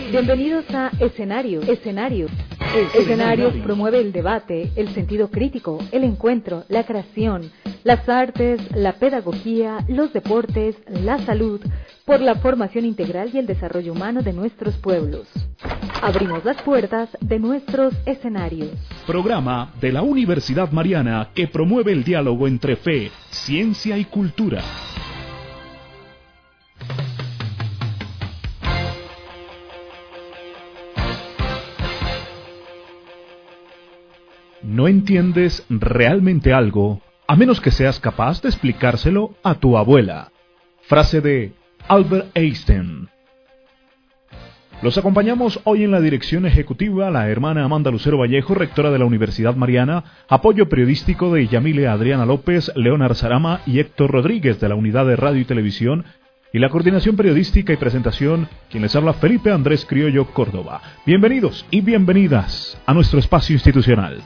Bienvenidos a Escenarios. Escenarios promueve el debate, el sentido crítico, el encuentro, la creación, las artes, la pedagogía, los deportes, la salud, por la formación integral y el desarrollo humano de nuestros pueblos. Abrimos las puertas de nuestros escenarios. Programa de la Universidad Mariana que promueve el diálogo entre fe, ciencia y cultura. No entiendes realmente algo a menos que seas capaz de explicárselo a tu abuela. Frase de Albert Einstein. Los acompañamos hoy en la dirección ejecutiva la hermana Amanda Lucero Vallejo, rectora de la Universidad Mariana, apoyo periodístico de Yamile Adriana López, Leonard Sarama y Héctor Rodríguez de la Unidad de Radio y Televisión, y la coordinación periodística y presentación, quien les habla Felipe Andrés Criollo Córdoba. Bienvenidos y bienvenidas a nuestro espacio institucional.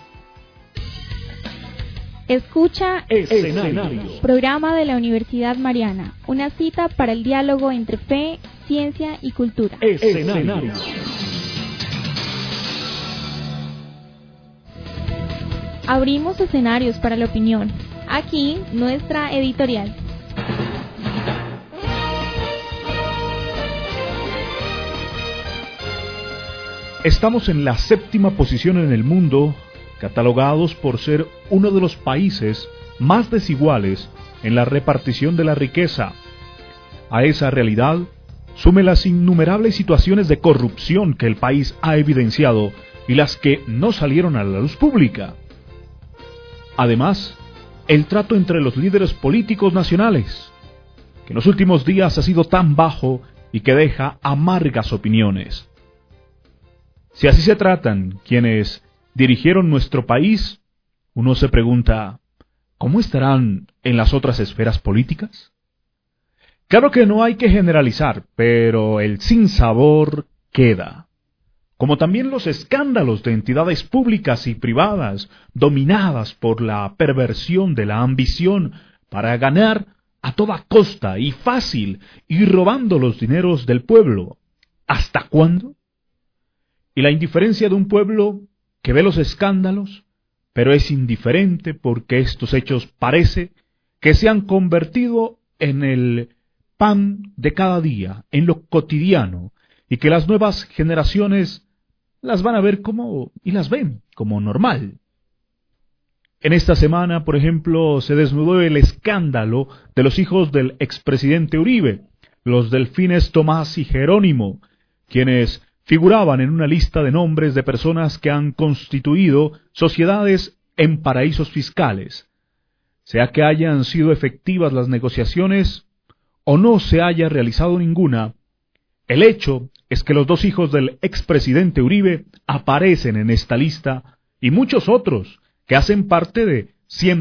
Escucha Escenarios. Programa de la Universidad Mariana, una cita para el diálogo entre fe, ciencia y cultura. Escenarios. Abrimos escenarios para la opinión. Aquí nuestra editorial. Estamos en la 7ª posición en el mundo, catalogados por ser uno de los países más desiguales en la repartición de la riqueza. A esa realidad, sume las innumerables situaciones de corrupción que el país ha evidenciado y las que no salieron a la luz pública. Además, el trato entre los líderes políticos nacionales, que en los últimos días ha sido tan bajo y que deja amargas opiniones. Si así se tratan quienes dirigieron nuestro país, uno se pregunta, ¿cómo estarán en las otras esferas políticas? Claro que no hay que generalizar, pero el sinsabor queda. Como también los escándalos de entidades públicas y privadas dominadas por la perversión de la ambición para ganar a toda costa y fácil y robando los dineros del pueblo. ¿Hasta cuándo? Y la indiferencia de un pueblo que ve los escándalos, pero es indiferente porque estos hechos parece que se han convertido en el pan de cada día, en lo cotidiano, y que las nuevas generaciones las van a ver y las ven como normal. En esta semana, por ejemplo, se desnudó el escándalo de los hijos del expresidente Uribe, los delfines Tomás y Jerónimo, quienes figuraban en una lista de nombres de personas que han constituido sociedades en paraísos fiscales. Sea que hayan sido efectivas las negociaciones o no se haya realizado ninguna, el hecho es que los dos hijos del expresidente Uribe aparecen en esta lista y muchos otros que hacen parte de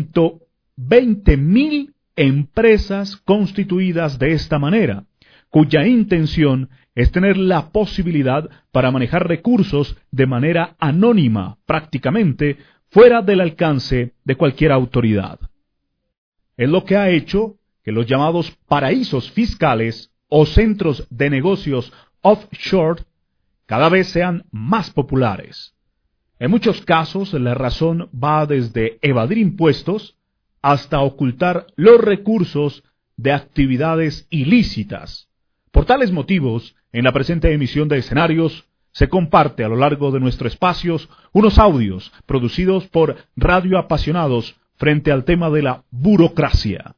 120.000 empresas constituidas de esta manera, cuya intención es tener la posibilidad para manejar recursos de manera anónima, prácticamente fuera del alcance de cualquier autoridad. Es lo que ha hecho que los llamados paraísos fiscales o centros de negocios offshore cada vez sean más populares. En muchos casos la razón va desde evadir impuestos hasta ocultar los recursos de actividades ilícitas. Por tales motivos, en la presente emisión de Escenarios, se comparte a lo largo de nuestros espacios unos audios producidos por radioapasionados frente al tema de la burocracia.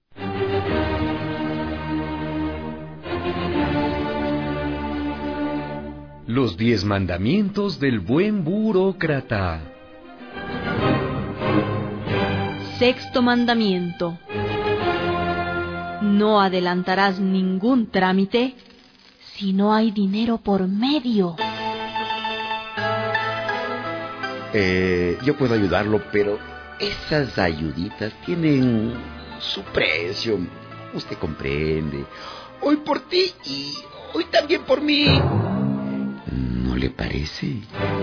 Los 10 mandamientos del buen burócrata. Sexto mandamiento. No adelantarás ningún trámite si no hay dinero por medio. Yo puedo ayudarlo, pero esas ayuditas tienen su precio. Usted comprende. Hoy por ti y hoy también por mí. ¿No le parece?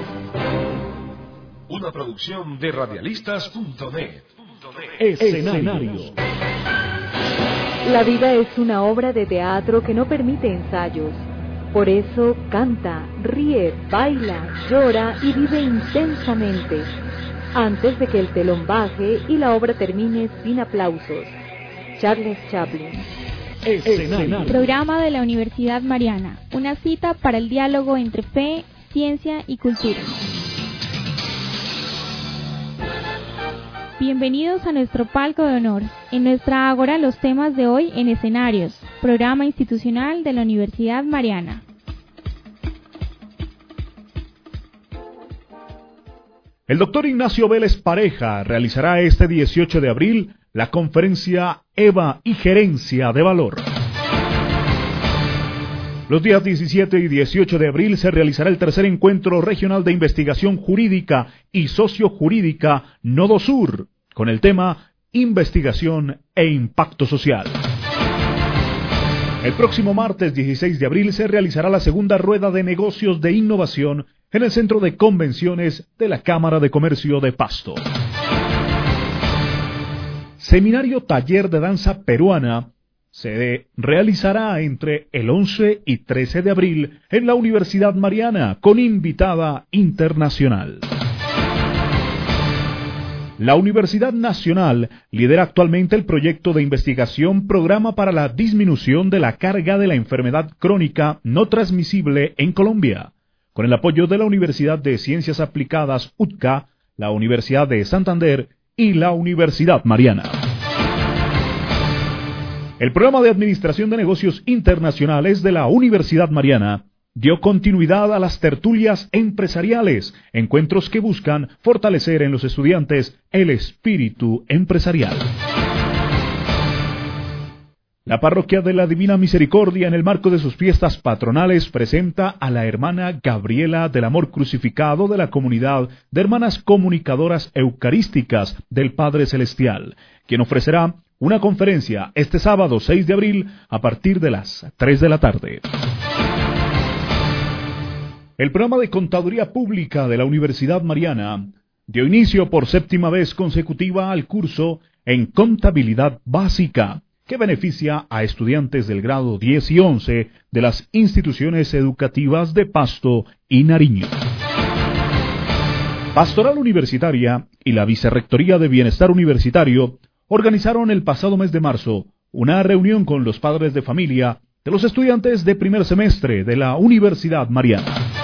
Una producción de radialistas.net. Escenarios. La vida es una obra de teatro que no permite ensayos. Por eso canta, ríe, baila, llora y vive intensamente, antes de que el telón baje y la obra termine sin aplausos. Charles Chaplin. Escenario. Programa de la Universidad Mariana. Una cita para el diálogo entre fe, ciencia y cultura. Bienvenidos a nuestro palco de honor. En nuestra ágora los temas de hoy en escenarios. Programa institucional de la Universidad Mariana. El doctor Ignacio Vélez Pareja realizará este 18 de abril la conferencia EVA y Gerencia de Valor. Los días 17 y 18 de abril se realizará el tercer encuentro regional de investigación jurídica y sociojurídica Nodo Sur, con el tema Investigación e Impacto Social. El próximo martes 16 de abril se realizará la segunda rueda de negocios de innovación en el Centro de Convenciones de la Cámara de Comercio de Pasto. Seminario Taller de Danza Peruana se realizará entre el 11 y 13 de abril en la Universidad Mariana con invitada internacional. La Universidad Nacional lidera actualmente el proyecto de investigación Programa para la Disminución de la Carga de la Enfermedad Crónica No Transmisible en Colombia, con el apoyo de la Universidad de Ciencias Aplicadas UTCA, la Universidad de Santander y la Universidad Mariana. El programa de Administración de Negocios Internacionales de la Universidad Mariana dio continuidad a las tertulias empresariales, encuentros que buscan fortalecer en los estudiantes el espíritu empresarial. La Parroquia de la Divina Misericordia, en el marco de sus fiestas patronales, presenta a la hermana Gabriela del Amor Crucificado de la comunidad de hermanas comunicadoras eucarísticas del Padre Celestial, quien ofrecerá una conferencia este sábado 6 de abril a partir de las 3 de la tarde. El programa de Contaduría Pública de la Universidad Mariana dio inicio por séptima vez consecutiva al curso en Contabilidad Básica, que beneficia a estudiantes del grado 10 y 11 de las instituciones educativas de Pasto y Nariño. Pastoral Universitaria y la Vicerrectoría de Bienestar Universitario organizaron el pasado mes de marzo una reunión con los padres de familia de los estudiantes de primer semestre de la Universidad Mariana.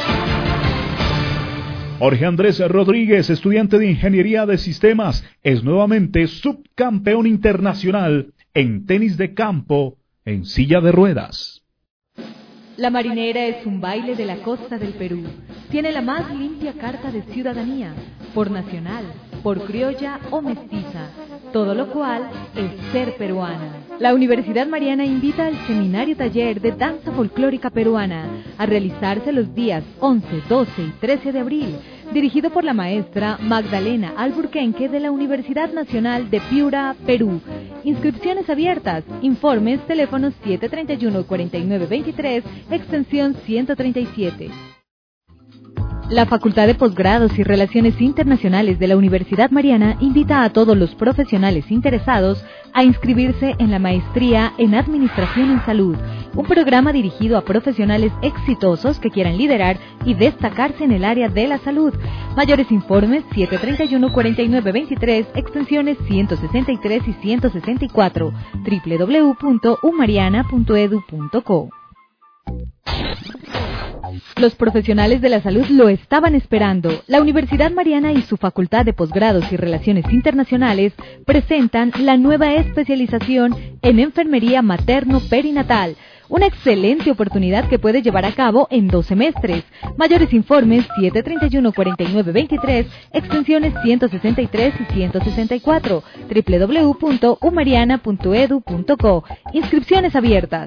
Jorge Andrés Rodríguez, estudiante de Ingeniería de Sistemas, es nuevamente subcampeón internacional en tenis de campo en silla de ruedas. La Marinera es un baile de la costa del Perú. Tiene la más limpia carta de ciudadanía, por nacional, por criolla o mestiza, todo lo cual es ser peruana. La Universidad Mariana invita al Seminario Taller de Danza Folclórica Peruana a realizarse los días 11, 12 y 13 de abril, dirigido por la maestra Magdalena Alburquenque de la Universidad Nacional de Piura, Perú. Inscripciones abiertas. Informes, teléfonos 731-4923, extensión 137. La Facultad de Posgrados y Relaciones Internacionales de la Universidad Mariana invita a todos los profesionales interesados a inscribirse en la Maestría en Administración en Salud, un programa dirigido a profesionales exitosos que quieran liderar y destacarse en el área de la salud. Mayores informes 731-4923, extensiones 163 y 164, www.umariana.edu.co. Los profesionales de la salud lo estaban esperando. La Universidad Mariana y su Facultad de Posgrados y Relaciones Internacionales presentan la nueva especialización en Enfermería Materno-Perinatal, una excelente oportunidad que puede llevar a cabo en 2 semestres. Mayores informes 731-4923, extensiones 163 y 164, www.umariana.edu.co. Inscripciones abiertas.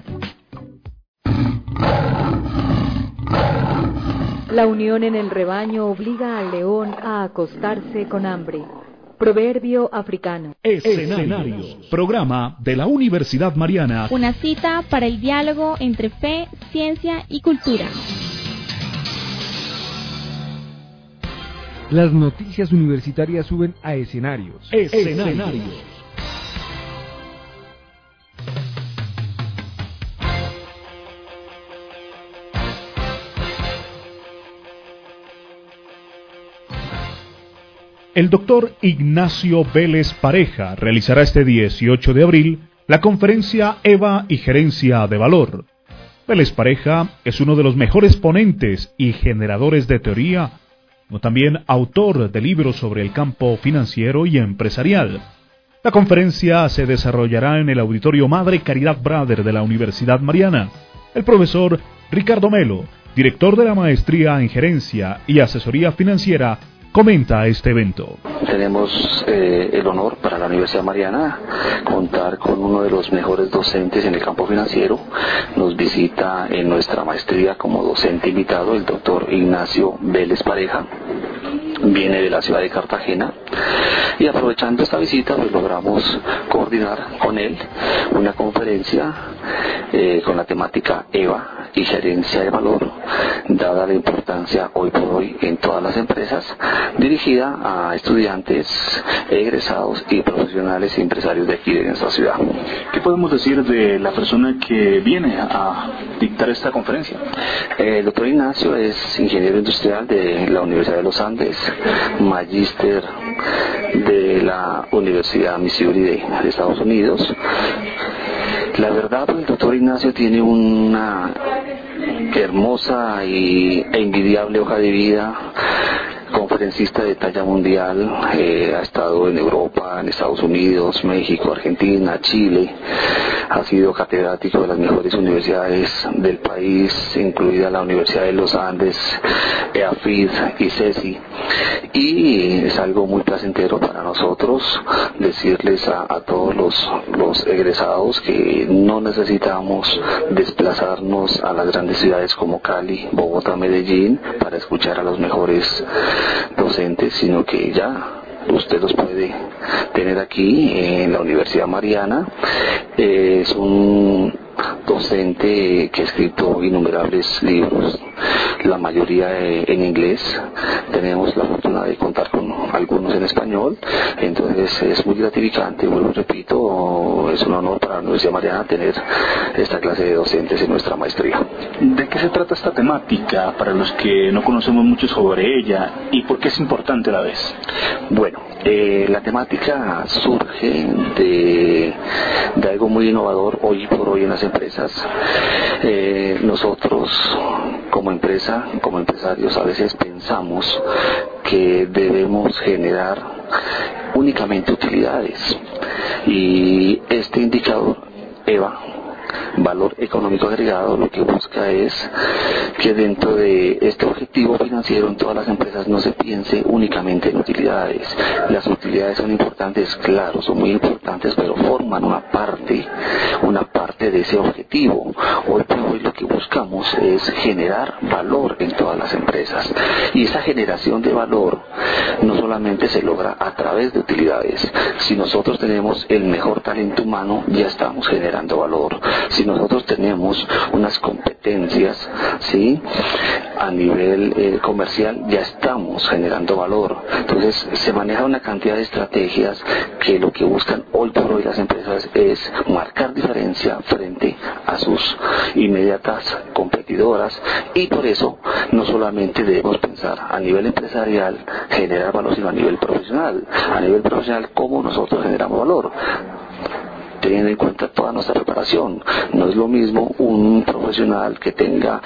La unión en el rebaño obliga al león a acostarse con hambre. Proverbio africano. Escenario. Programa de la Universidad Mariana. Una cita para el diálogo entre fe, ciencia y cultura. Las noticias universitarias suben a escenarios. Escenarios. El doctor Ignacio Vélez Pareja realizará este 18 de abril la conferencia EVA y Gerencia de Valor. Vélez Pareja es uno de los mejores ponentes y generadores de teoría, como también autor de libros sobre el campo financiero y empresarial. La conferencia se desarrollará en el Auditorio Madre Caridad Brother de la Universidad Mariana. El profesor Ricardo Melo, director de la Maestría en Gerencia y Asesoría Financiera, comenta este evento. Tenemos el honor para la Universidad Mariana contar con uno de los mejores docentes en el campo financiero. Nos visita en nuestra maestría como docente invitado el doctor Ignacio Vélez Pareja. Viene de la ciudad de Cartagena y aprovechando esta visita pues logramos coordinar con él una conferencia con la temática EVA y Gerencia de Valor, dada la importancia hoy por hoy en todas las empresas, dirigida a estudiantes, egresados y profesionales y empresarios de aquí de nuestra ciudad. ¿Qué podemos decir de la persona que viene a dictar esta conferencia? El doctor Ignacio es ingeniero industrial de la Universidad de los Andes, magíster de la Universidad Missouri de Estados Unidos. La verdad, el doctor Ignacio tiene una hermosa e envidiable hoja de vida. Conferencista de talla mundial, ha estado en Europa, en Estados Unidos, México, Argentina, Chile, ha sido catedrático de las mejores universidades del país, incluida la Universidad de los Andes, EAFID y CESI, y es algo muy placentero para nosotros decirles a todos los egresados que no necesitamos desplazarnos a las grandes ciudades como Cali, Bogotá, Medellín para escuchar a los mejores docentes, sino que ya usted los puede tener aquí en la Universidad Mariana. Es un docente que ha escrito innumerables libros, la mayoría en inglés. Tenemos la fortuna de contar con algunos en español, entonces es muy gratificante, vuelvo y repito, es un honor para la Universidad Mariana tener esta clase de docentes en nuestra maestría. ¿De qué se trata esta temática para los que no conocemos mucho sobre ella y por qué es importante a la vez? Bueno, la temática surge de algo muy innovador hoy por hoy en las empresas. Nosotros como empresa, como empresarios, a veces pensamos que debemos generar únicamente utilidades, y este indicador EVA, valor económico agregado, lo que busca es que dentro de este objetivo financiero en todas las empresas no se piense únicamente en utilidades. Las utilidades son importantes, claro, son muy importantes, pero forman una parte de ese objetivo. Hoy por hoy lo que buscamos es generar valor en todas las empresas, y esa generación de valor no solamente se logra a través de utilidades. Si nosotros tenemos el mejor talento humano, ya estamos generando valor. Si nosotros tenemos unas competencias, ¿sí?, a nivel comercial, ya estamos generando valor. Entonces se maneja una cantidad de estrategias que lo que buscan hoy por hoy las empresas es marcar diferencia frente a sus inmediatas competidoras, y por eso no solamente debemos pensar a nivel empresarial generar valor, sino a nivel profesional. A nivel profesional, ¿cómo nosotros generamos valor? Teniendo en cuenta toda nuestra preparación. No es lo mismo un profesional que tenga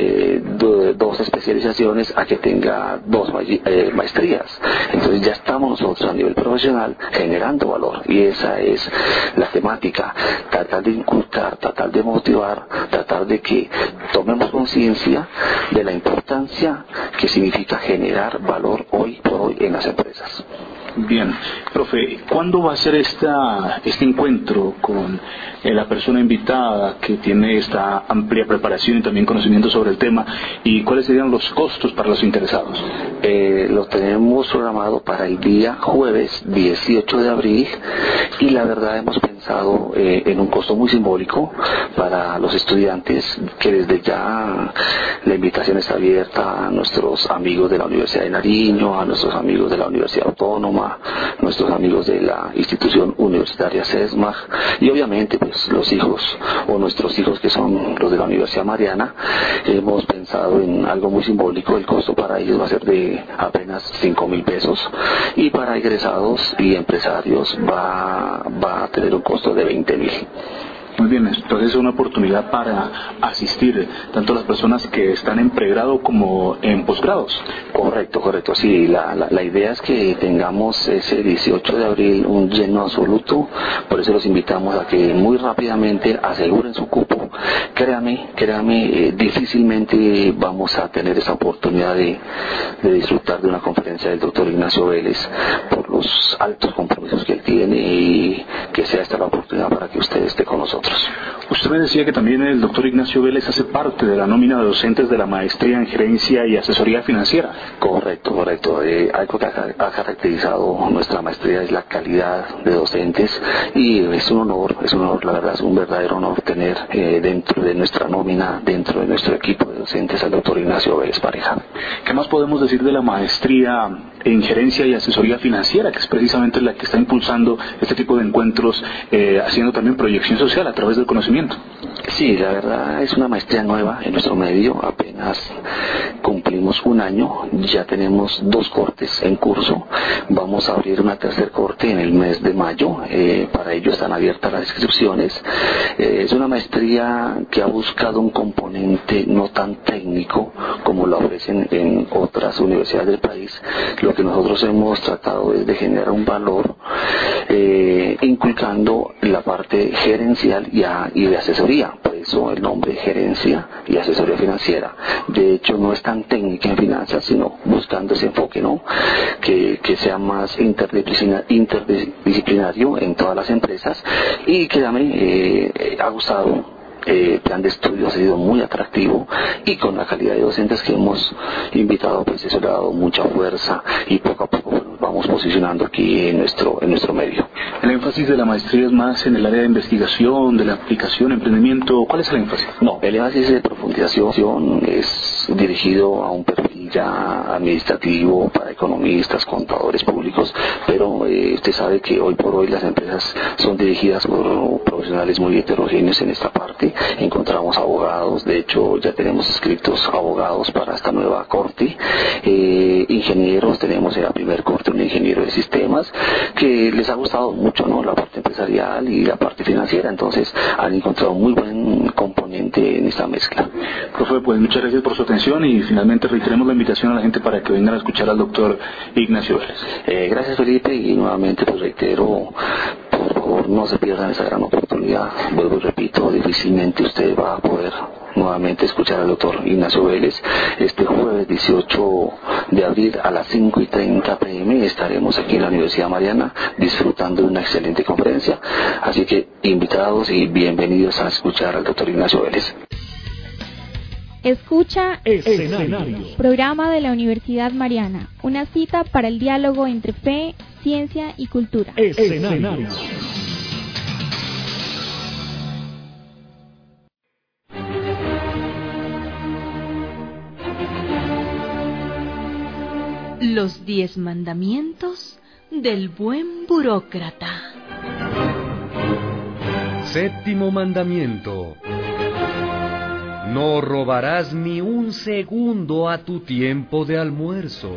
2 especializaciones a que tenga 2 maestrías. Entonces ya estamos nosotros a nivel profesional generando valor, y esa es la temática: tratar de inculcar, tratar de motivar, tratar de que tomemos conciencia de la importancia que significa generar valor hoy por hoy en las empresas. Bien, profe, ¿cuándo va a ser este encuentro con la persona invitada que tiene esta amplia preparación y también conocimiento sobre el tema? ¿Y cuáles serían los costos para los interesados? Lo tenemos programado para el día jueves 18 de abril, y la verdad hemos pensado en un costo muy simbólico para los estudiantes, que desde ya la invitación está abierta a nuestros amigos de la Universidad de Nariño, a nuestros amigos de la Universidad Autónoma, a nuestros amigos de la institución universitaria CESMAG y obviamente pues los hijos o nuestros hijos que son los de la Universidad Mariana. Hemos pensado en algo muy simbólico. El costo para ellos va a ser de apenas 5.000 pesos y para egresados y empresarios va a tener un costo de 20.000. Muy bien, entonces es una oportunidad para asistir tanto las personas que están en pregrado como en posgrados. Correcto, sí, la idea es que tengamos ese 18 de abril un lleno absoluto, por eso los invitamos a que muy rápidamente aseguren su cupo. Créame, difícilmente vamos a tener esa oportunidad de disfrutar de una conferencia del doctor Ignacio Vélez por los altos compromisos que él tiene y que sea esta la oportunidad para que usted esté con nosotros. Usted me decía que también el doctor Ignacio Vélez hace parte de la nómina de docentes de la maestría en gerencia y asesoría financiera. Correcto. Algo que ha caracterizado nuestra maestría es la calidad de docentes y es un honor, la verdad es un verdadero honor tener dentro de nuestra nómina, dentro de nuestro equipo de docentes al doctor Ignacio Vélez Pareja. ¿Qué más podemos decir de la maestría en gerencia y asesoría financiera, que es precisamente la que está impulsando este tipo de encuentros, haciendo también proyección social a través del conocimiento? Sí, la verdad es una maestría nueva en nuestro medio, apenas cumplimos un año, ya tenemos 2 cortes en curso, vamos a abrir una tercer corte en el mes de mayo, para ello están abiertas las inscripciones. Es una maestría que ha buscado un componente no tan técnico como lo ofrecen en otras universidades del país. Lo que nosotros hemos tratado es de generar un valor inculcando la parte gerencial y de asesoría, por eso el nombre gerencia y asesoría financiera. De hecho no es tan técnica en finanzas, sino buscando ese enfoque, ¿no? Que sea más interdisciplinario en todas las empresas y créame, ha gustado. El plan de estudios ha sido muy atractivo y con la calidad de docentes que hemos invitado, pues eso le ha dado mucha fuerza y poco a poco nos vamos posicionando aquí en nuestro medio. ¿El énfasis de la maestría es más en el área de investigación, de la aplicación, emprendimiento? ¿Cuál es el énfasis? No, el énfasis de profundización es dirigido a un perfil ya administrativo para economistas, contadores públicos, pero usted sabe que hoy por hoy las empresas son dirigidas por profesionales muy heterogéneos en esta parte. Encontramos abogados, de hecho ya tenemos inscritos abogados para esta nueva corte, ingenieros, tenemos en la primer corte un ingeniero de sistemas que les ha gustado mucho, ¿no?, la parte empresarial y la parte financiera, entonces han encontrado muy buen componente en esta mezcla. Profe, pues muchas gracias por su atención y finalmente reiteremos la invitación a la gente para que vengan a escuchar al doctor Ignacio Vélez. Gracias, Felipe, y nuevamente pues reitero, por favor no se pierdan esa gran oportunidad. Vuelvo y repito, difícilmente usted va a poder nuevamente escuchar al doctor Ignacio Vélez. Este jueves 18 de abril a las 5:30 p.m. estaremos aquí en la Universidad Mariana disfrutando de una excelente conferencia, así que invitados y bienvenidos a escuchar al doctor Ignacio Vélez. Escucha Escenarios, programa de la Universidad Mariana, una cita para el diálogo entre fe, ciencia y cultura. Escenarios. Los 10 mandamientos del buen burócrata. Séptimo mandamiento. No robarás ni un segundo a tu tiempo de almuerzo.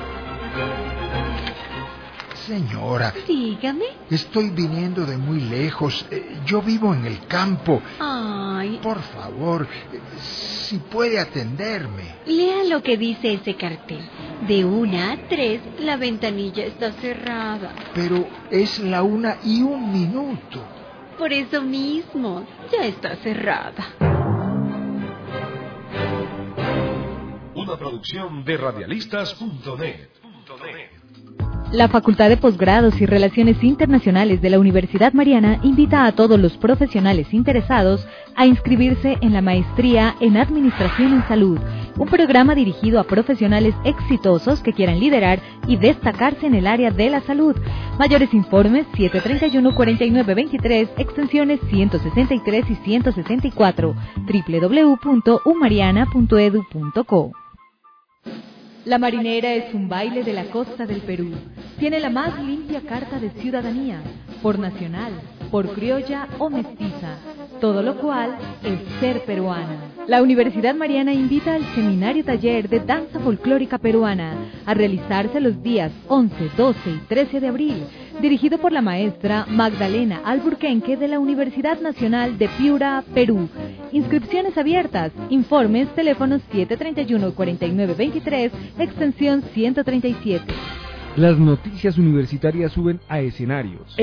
Señora. Dígame. Estoy viniendo de muy lejos. Yo vivo en el campo. Ay. Por favor, si puede atenderme. Lea lo que dice ese cartel. De 1 a 3, la ventanilla está cerrada. Pero es la 1:01. Por eso mismo, ya está cerrada. Una producción de radialistas.net. La Facultad de Posgrados y Relaciones Internacionales de la Universidad Mariana invita a todos los profesionales interesados a inscribirse en la Maestría en Administración en Salud, un programa dirigido a profesionales exitosos que quieran liderar y destacarse en el área de la salud. Mayores informes 731-4923, extensiones 163 y 164, www.umariana.edu.co. La Marinera es un baile de la costa del Perú. Tiene la más limpia carta de ciudadanía, por nacional, por criolla o mestiza, todo lo cual es ser peruana. La Universidad Mariana invita al Seminario Taller de Danza Folclórica Peruana a realizarse los días 11, 12 y 13 de abril, dirigido por la maestra Magdalena Alburquenque de la Universidad Nacional de Piura, Perú. Inscripciones abiertas. Informes, teléfonos 731-4923, extensión 137. Las noticias universitarias suben a escenarios.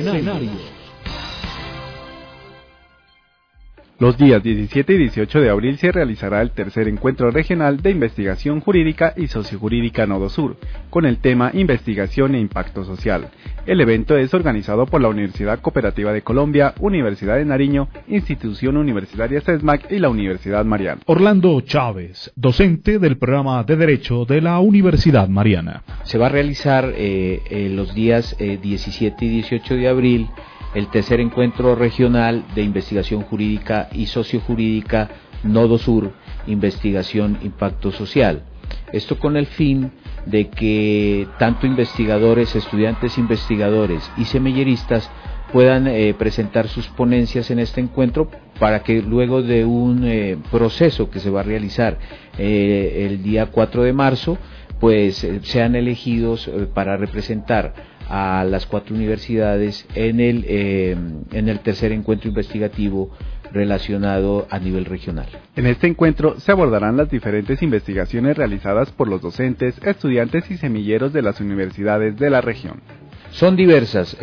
Los días 17 y 18 de abril se realizará el tercer encuentro regional de investigación jurídica y sociojurídica Nodo Sur, con el tema Investigación e Impacto Social. El evento es organizado por la Universidad Cooperativa de Colombia, Universidad de Nariño, Institución Universitaria CESMAC y la Universidad Mariana. Orlando Chávez, docente del programa de Derecho de la Universidad Mariana. Se va a realizar los días 17 y 18 de abril el tercer encuentro regional de investigación jurídica y sociojurídica Nodo Sur, Investigación Impacto Social. Esto con el fin de que tanto investigadores, estudiantes investigadores y semilleristas puedan presentar sus ponencias en este encuentro para que luego de un proceso que se va a realizar el día 4 de marzo, pues sean elegidos para representar a las 4 universidades en el tercer encuentro investigativo relacionado a nivel regional. En este encuentro se abordarán las diferentes investigaciones realizadas por los docentes, estudiantes y semilleros de las universidades de la región. Son diversas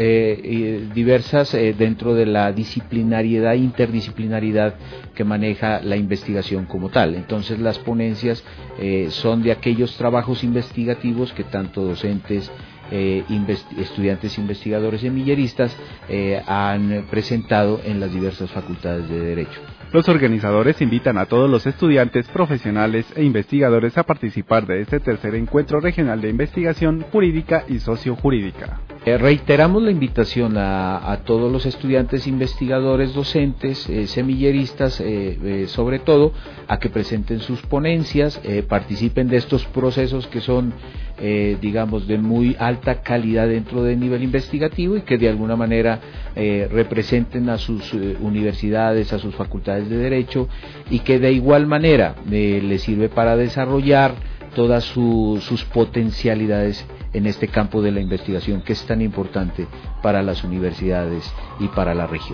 dentro de la disciplinariedad e interdisciplinaridad que maneja la investigación como tal. Entonces las ponencias son de aquellos trabajos investigativos que tanto docentes, estudiantes investigadores semilleristas han presentado en las diversas facultades de Derecho. Los organizadores invitan a todos los estudiantes, profesionales e investigadores a participar de este tercer encuentro regional de investigación jurídica y sociojurídica. Reiteramos la invitación a todos los estudiantes, investigadores, docentes, semilleristas, sobre todo, a que presenten sus ponencias, participen de estos procesos que son, digamos, de muy alta calidad dentro del nivel investigativo y que de alguna manera representen a sus universidades, a sus facultades de Derecho y que de igual manera les sirve para desarrollar todas sus potencialidades en este campo de la investigación que es tan importante para las universidades y para la región.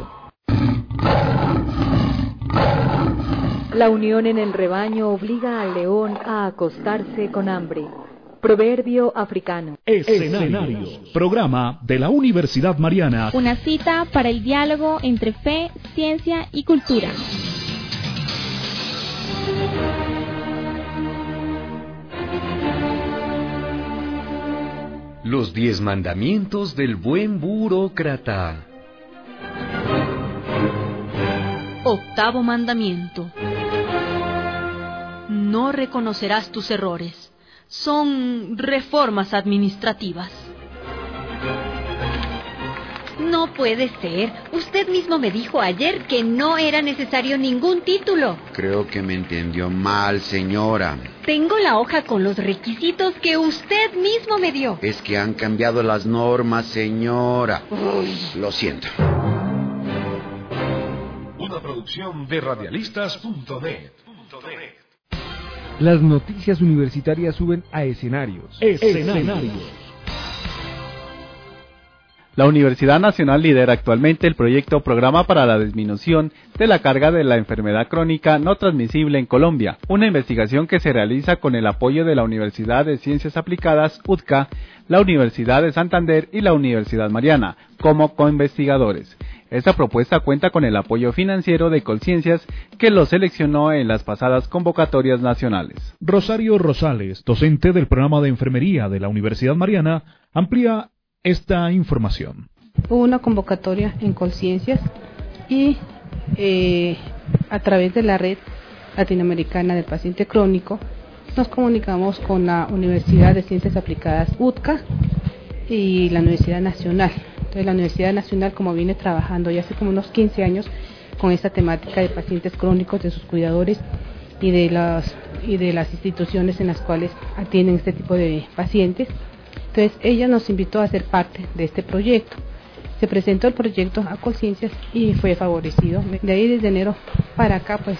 La unión en el rebaño obliga al león a acostarse con hambre. Proverbio africano. Escenario. Programa de la Universidad Mariana. Una cita para el diálogo entre fe, ciencia y cultura. Los 10 mandamientos del buen burócrata. Octavo mandamiento. No reconocerás tus errores. Son reformas administrativas. No puede ser. Usted mismo me dijo ayer que no era necesario ningún título. Creo que me entendió mal, señora. Tengo la hoja con los requisitos que usted mismo me dio. Es que han cambiado las normas, señora. Lo siento. Una producción de radialistas.net. Las noticias universitarias suben a escenarios. La Universidad Nacional lidera actualmente el proyecto Programa para la Disminución de la Carga de la Enfermedad Crónica No Transmisible en Colombia, una investigación que se realiza con el apoyo de la Universidad de Ciencias Aplicadas, UTCA, la Universidad de Santander y la Universidad Mariana, como coinvestigadores. Esta propuesta cuenta con el apoyo financiero de Colciencias, que lo seleccionó en las pasadas convocatorias nacionales. Rosario Rosales, docente del programa de enfermería de la Universidad Mariana, amplía esta información. Hubo una convocatoria en Colciencias y a través de la red latinoamericana del paciente crónico nos comunicamos con la Universidad de Ciencias Aplicadas UTCA y la Universidad Nacional. Entonces la Universidad Nacional, como viene trabajando ya hace como unos 15 años con esta temática de pacientes crónicos, de sus cuidadores, y de las instituciones en las cuales atienden este tipo de pacientes. Entonces ella nos invitó a ser parte de este proyecto. Se presentó el proyecto a Colciencias y fue favorecido. De ahí desde enero para acá pues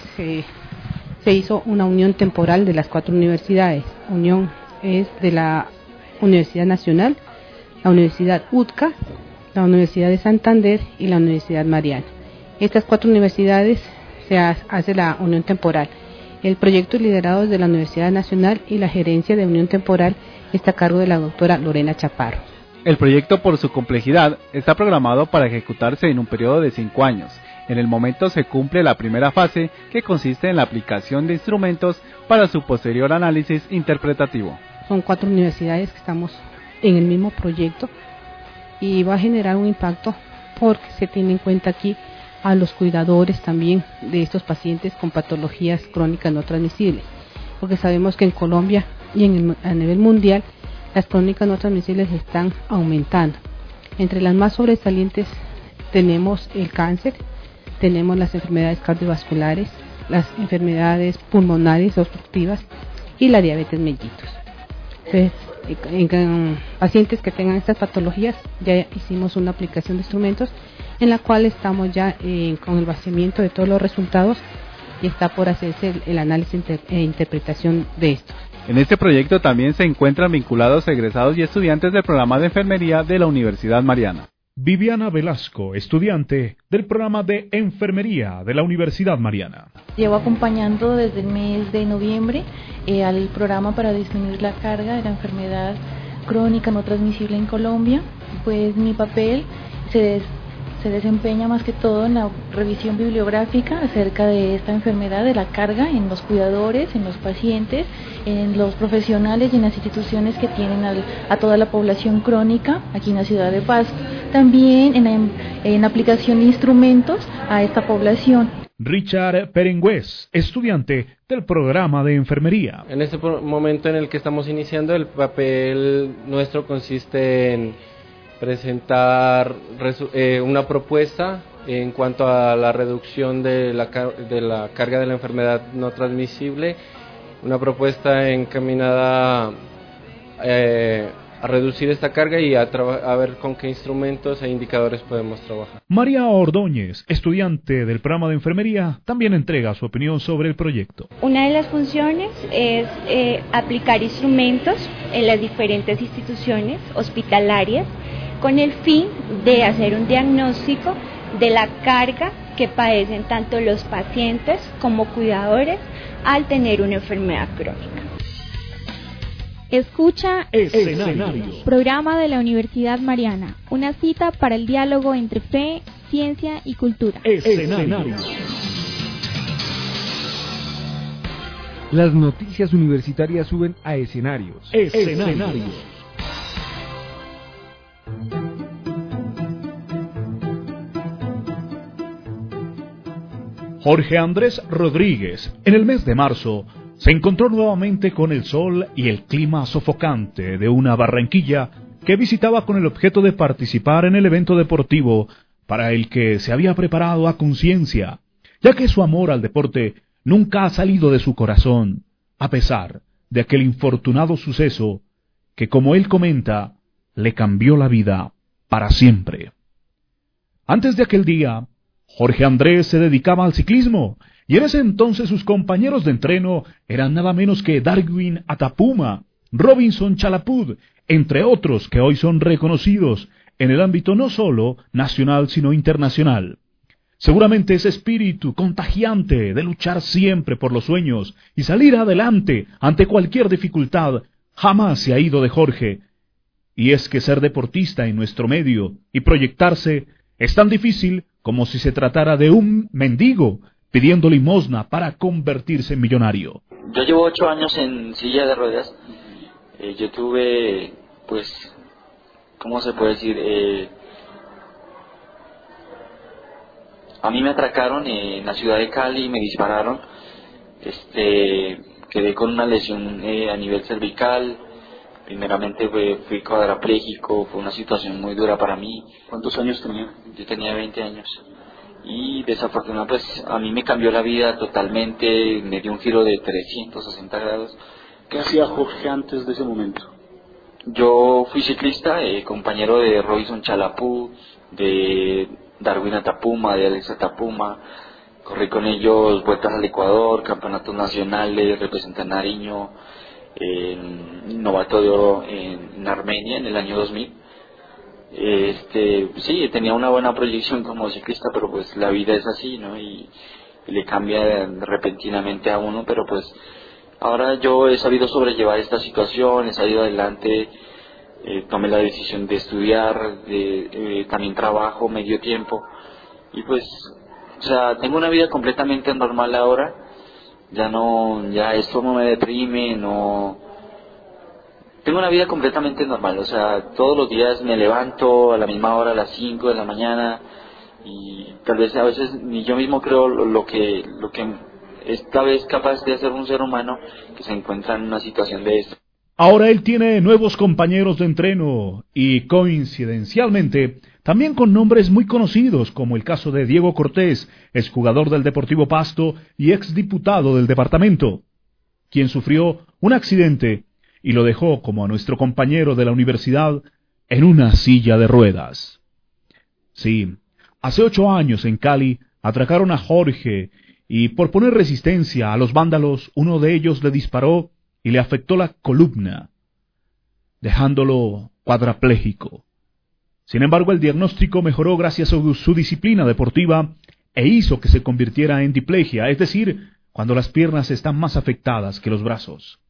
se hizo una unión temporal de las 4 universidades. Unión es de la Universidad Nacional, la Universidad UTCA, la Universidad de Santander y la Universidad Mariana. Estas 4 universidades se hace la unión temporal. El proyecto es liderado desde la Universidad Nacional y la gerencia de unión temporal está a cargo de la doctora Lorena Chaparro. El proyecto, por su complejidad, está programado para ejecutarse en un periodo de 5 años. En el momento se cumple la primera fase, que consiste en la aplicación de instrumentos para su posterior análisis interpretativo. Son 4 universidades que estamos en el mismo proyecto y va a generar un impacto porque se tiene en cuenta aquí a los cuidadores también de estos pacientes con patologías crónicas no transmisibles, porque sabemos que en Colombia y a nivel mundial las crónicas no transmisibles están aumentando. Entre las más sobresalientes tenemos el cáncer, tenemos las enfermedades cardiovasculares, las enfermedades pulmonares obstructivas y la diabetes mellitus. Entonces, en pacientes que tengan estas patologías ya hicimos una aplicación de instrumentos en la cual estamos ya con el vaciamiento de todos los resultados y está por hacerse el análisis e interpretación de estos. En este proyecto también se encuentran vinculados egresados y estudiantes del programa de enfermería de la Universidad Mariana. Viviana Velasco, estudiante del programa de enfermería de la Universidad Mariana. Llevo acompañando desde el mes de noviembre al programa para disminuir la carga de la enfermedad crónica no transmisible en Colombia. Pues mi papel se desempeña más que todo en la revisión bibliográfica acerca de esta enfermedad, de la carga en los cuidadores, en los pacientes, en los profesionales y en las instituciones que tienen a toda la población crónica aquí en la ciudad de Pasto. También en aplicación de instrumentos a esta población. Richard Perengüez, estudiante del programa de enfermería. En este momento en el que estamos iniciando, el papel nuestro consiste en presentar una propuesta en cuanto a la reducción de la carga de la enfermedad no transmisible, una propuesta encaminada a reducir esta carga y a ver con qué instrumentos e indicadores podemos trabajar. María Ordóñez, estudiante del programa de enfermería, también entrega su opinión sobre el proyecto. Una de las funciones es aplicar instrumentos en las diferentes instituciones hospitalarias con el fin de hacer un diagnóstico de la carga que padecen tanto los pacientes como cuidadores al tener una enfermedad crónica. Escucha Escenarios, programa de la Universidad Mariana, una cita para el diálogo entre fe, ciencia y cultura. Escenarios. Las noticias universitarias suben a escenarios. Escenarios. Jorge Andrés Rodríguez, en el mes de marzo, se encontró nuevamente con el sol y el clima sofocante de una Barranquilla que visitaba con el objeto de participar en el evento deportivo para el que se había preparado a conciencia, ya que su amor al deporte nunca ha salido de su corazón, a pesar de aquel infortunado suceso que, como él comenta, le cambió la vida para siempre. Antes de aquel día, Jorge Andrés se dedicaba al ciclismo, y en ese entonces sus compañeros de entreno eran nada menos que Darwin Atapuma, Robinson Chalapud, entre otros que hoy son reconocidos en el ámbito no solo nacional sino internacional. Seguramente ese espíritu contagiante de luchar siempre por los sueños y salir adelante ante cualquier dificultad jamás se ha ido de Jorge. Y es que ser deportista en nuestro medio y proyectarse es tan difícil como si se tratara de un mendigo pidiendo limosna para convertirse en millonario. Yo llevo 8 años en silla de ruedas. Yo tuve, pues, ¿cómo se puede decir? A mí me atracaron en la ciudad de Cali y me dispararon. Quedé con una lesión a nivel cervical. Primeramente fui cuadraplégico, fue una situación muy dura para mí. ¿Cuántos años tenía? Yo tenía 20 años. y desafortunadamente pues a mí me cambió la vida totalmente, me dio un giro de 360 grados. ¿Qué hacía Jorge antes de ese momento? Yo fui ciclista, compañero de Robinson Chalapú, de Darwin Atapuma, de Alex Atapuma. Corrí con ellos vueltas al Ecuador, campeonatos nacionales, representé a Nariño, novato de oro en Armenia en el año 2000. Sí, tenía una buena proyección como ciclista, pero pues la vida es así, ¿no? Y le cambia repentinamente a uno, pero pues ahora yo he sabido sobrellevar esta situación, he salido adelante, tomé la decisión de estudiar, también trabajo medio tiempo, y pues, o sea, tengo una vida completamente normal ahora, ya esto no me deprime, tengo una vida completamente normal, o sea, todos los días me levanto a la misma hora, a las 5 de la mañana, y tal vez a veces ni yo mismo creo lo que esta vez capaz de hacer un ser humano que se encuentra en una situación de esto. Ahora él tiene nuevos compañeros de entreno y coincidencialmente también con nombres muy conocidos como el caso de Diego Cortés, exjugador del Deportivo Pasto y exdiputado del departamento, quien sufrió un accidente y lo dejó, como a nuestro compañero de la universidad, en una silla de ruedas. Sí, hace 8 años en Cali atracaron a Jorge y por poner resistencia a los vándalos, uno de ellos le disparó y le afectó la columna, dejándolo cuadrapléjico. Sin embargo, el diagnóstico mejoró gracias a su disciplina deportiva e hizo que se convirtiera en diplegia, es decir, cuando las piernas están más afectadas que los brazos.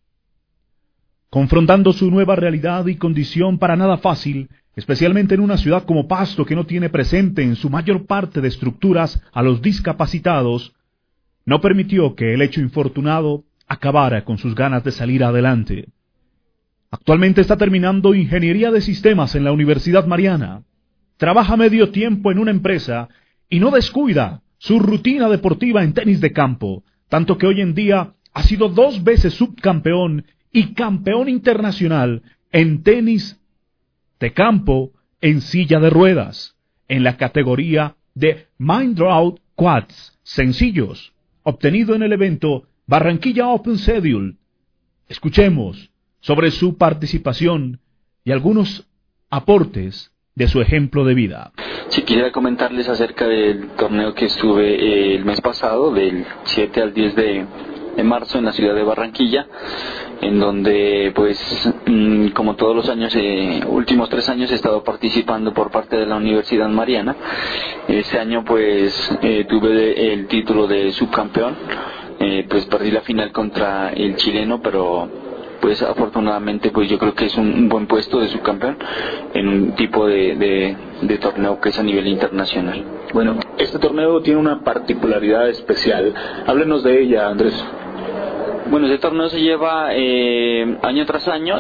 Confrontando su nueva realidad y condición para nada fácil, especialmente en una ciudad como Pasto que no tiene presente en su mayor parte de estructuras a los discapacitados, no permitió que el hecho infortunado acabara con sus ganas de salir adelante. Actualmente está terminando Ingeniería de Sistemas en la Universidad Mariana. Trabaja medio tiempo en una empresa y no descuida su rutina deportiva en tenis de campo, tanto que hoy en día ha sido 2 veces subcampeón y campeón internacional en tenis de campo en silla de ruedas, en la categoría de Mindraut Quads sencillos, obtenido en el evento Barranquilla Open Schedule. Escuchemos sobre su participación y algunos aportes de su ejemplo de vida. Sí, quisiera comentarles acerca del torneo que estuve el mes pasado, del 7 al 10 de marzo en la ciudad de Barranquilla, en donde pues como todos los años, últimos 3 años he estado participando por parte de la Universidad Mariana. Este año pues tuve el título de subcampeón, pues perdí la final contra el chileno, pero pues afortunadamente pues yo creo que es un buen puesto de subcampeón en un tipo de torneo que es a nivel internacional. Bueno, este torneo tiene una particularidad especial. Háblenos de ella, Andrés. Bueno, este torneo se lleva año tras año,